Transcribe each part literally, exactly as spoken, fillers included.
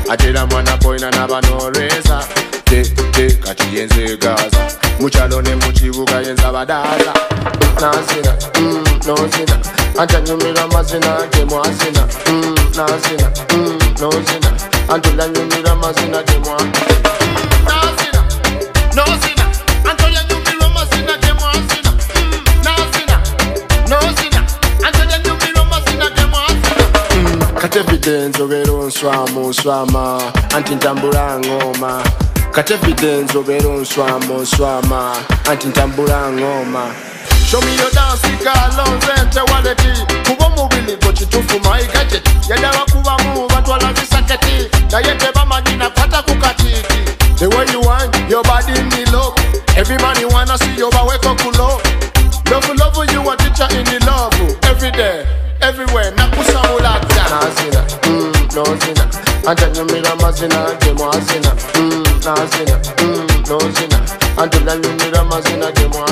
atera mwana boina n'abanoreza te te kati yenze gaza muchalo ne muchibuga yenza badaza nazina mm nozina antanyumira mazina ke mwazina mm nazina mm nozina antola nyumira mazina ke mwa nazina nozina antola nyumira mazina ke mwazina mm nazina nozina antola nyumira mazina ke mwazina kate evidence obero nswamo swama anti ntambula ngoma kate evidence obero nswamo swama anti ntambula ngoma. Show me your dance, girl, nze waleti kubo mubili ko chitufu my gadget yadawa kuba mu batwala bisaketi na yete bamanyina kwata kukatiki the way you want your body me look every man you wanna see your bawe ko kulo love love you want teacher in the love every day everywhere nakusamula nazina mm nozina antanyumira mazina ke mwazina mm nazina mm nozina antanyumira mazina ke mwa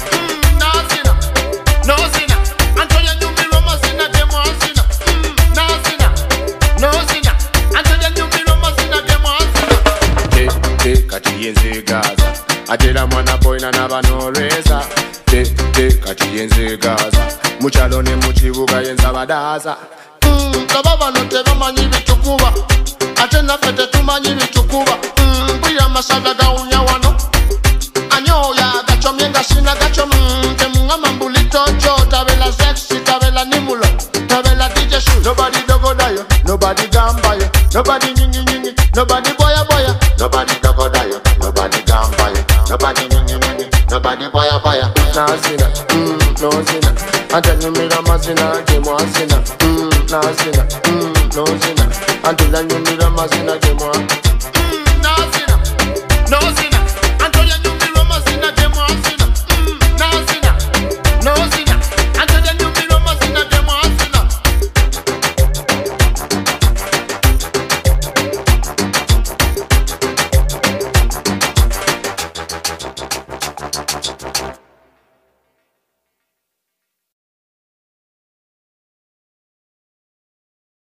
no sinner, Antonia knew me Roma sinner, them one sinner. Mm, no sinner, no sinner, Antonia knew me Roma sinner, them one sinner. Te, te, kati yenze gaza atera mwana boina n'abanoreza te, te, kati yenze gaza muchalo ne muchibuga yenza badaza mm, kababa no te bamanyi bichukuba ate naffe tetumanyi bichukuba mm, bwira mashaga gawunya wano anyoya gachomye nga shina gachom mm, temungama mbulito cho tabela sexy tabela nimulo tabela D J shoot nobody dogo dayo nobody gamba yo nobody nyingi nyingi nobody boya boya nobody dogo dayo nobody gamba yo nobody nyingi nyingi nobody boya boya nazina mm nozina antanyumira mazina ke mwazina mm nazina mm nozina antanyumira mazina ke mwa mm nazina nozina antanyumira